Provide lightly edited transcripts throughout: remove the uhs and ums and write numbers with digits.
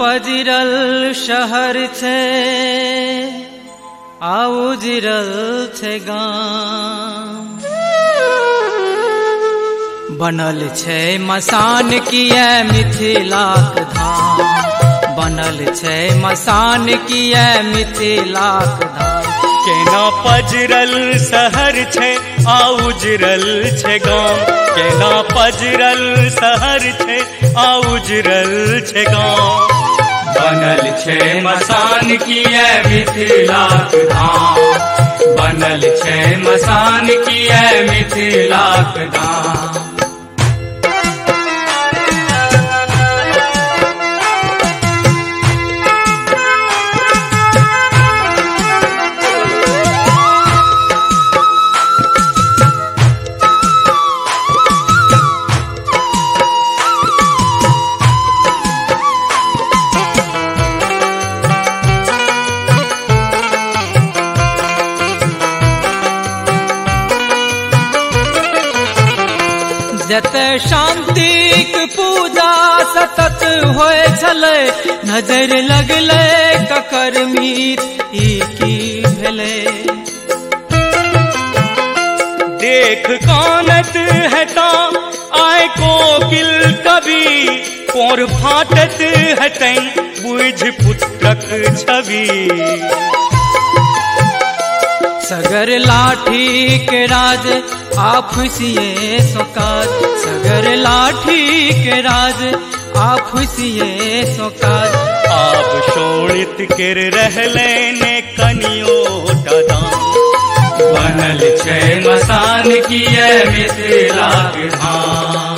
पजिरल शहर छे आ उजरल छे गाम। बनल छे मसान किए मिथिलाक धाम, बनल छे मसान किए मिथिलाक धाम। केना पजरल शहर छे आ उजरल छे गाम, केना पजरल शहर छे आ उजरल छे गाम। बनल छे मसान किए मिथिलाक धाम, बनल छे मसान किए मिथिलाक धाम। जते शांतिक पूजा सतत होय छलै, नजर लगले ककर मीत ई की भेलै। देख कानत हटा आय कोकिल कवि, कोर फाटत हटै बुझ पुत्रक छवि। सगर लाठी के राज आफुसिए सोकाज, सगर लाठी के राज आफुसिए सोकाज। आब शोणित कर रहले ने कनियो दाम, बनल छे मसान किए मिथिलाक धाम।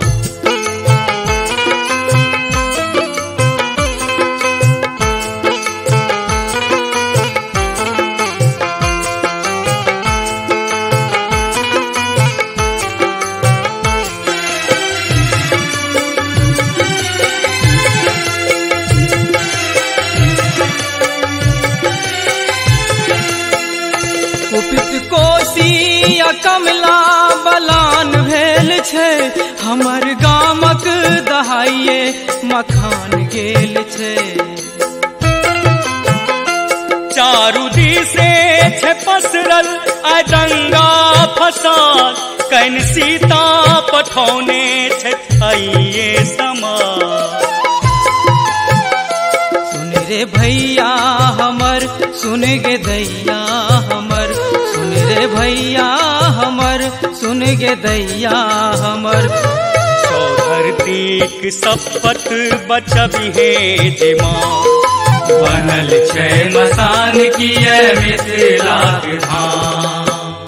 कुपित कोशी या कमला बलान भेल छे, हमर गामक दहाइए मखान गेल छे। चारू दिसे छे पसरल आ दंगा फसाद, कैन सीता पठौने छे थाइये समाज। सुन रे भैया हमर, सुन गे दैया हमर, सुन रे भैया हमर, सुन गे दैया हमर। धरतीक शपथ बचबिहे जे माँ, बनल छे मसान किए मिथिलाक धाम।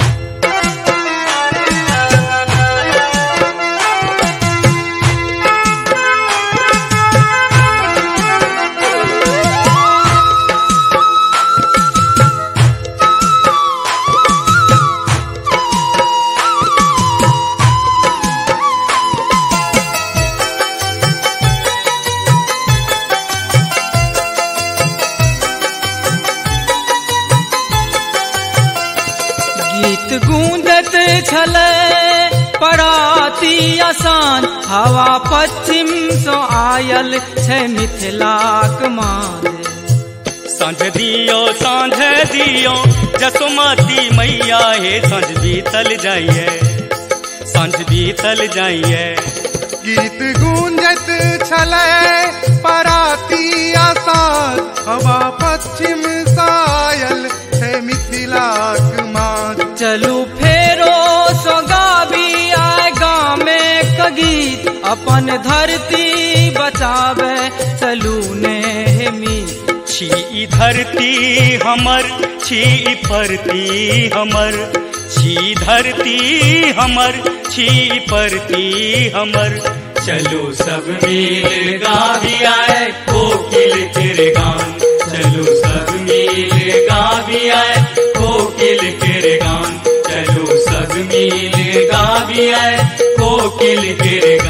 गीत गूंजत छलै पराती आसान, हवा पश्चिम सो आयल छे मिथिलाक मांझ। साँझ दियो जसुमती मैया हे, साँझ बीतल जाइए, साँझ बीतल जाइए। गीत गूंजत छलै पराती आसान, हवा पश्चिम सायल है मिथिलाक मांझ। चलू फेरो सो गाबी आय गामे का गीत, अपन धरती बचावे चलू नेहमी। छी ई धरती हमर, छी ई परती हमर, छी धरती हमर, छी परती हमर। चलो सब मिल गावी आए कोकिल के गान, चलो सब मिल गावी आए कोकिल के गान, चलो सब मिल गावी आए कोकिल के